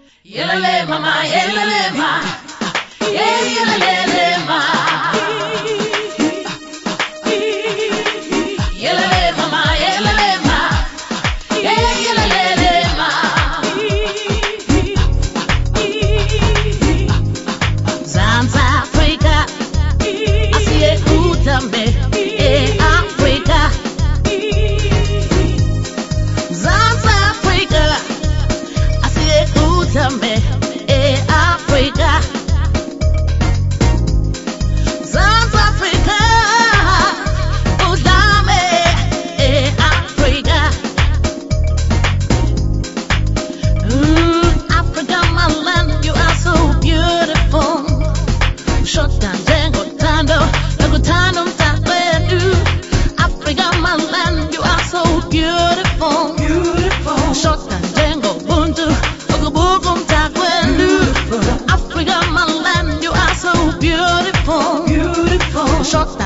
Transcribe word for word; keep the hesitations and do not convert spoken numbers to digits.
Yelele mama, yelele ma, yeah, yelele ma. Yelele mama, yelele ma, yeah, yelele ma. Zanza Africa, asiye utambe, eh Africa. Zanza Africa, asiye utambe, eh Africa. Zanza Africa, udame, eh Africa. Mm, Africa, my land, you are so beautiful. Shotgun, jango, tando, lagutano, mtakwedu. Africa, my land, you are so beautiful. Beautiful. Shotgun, jango, buntu, ogobugo, mtakwedu. Africa, my land, you are so beautiful. Beautiful. Shotgun.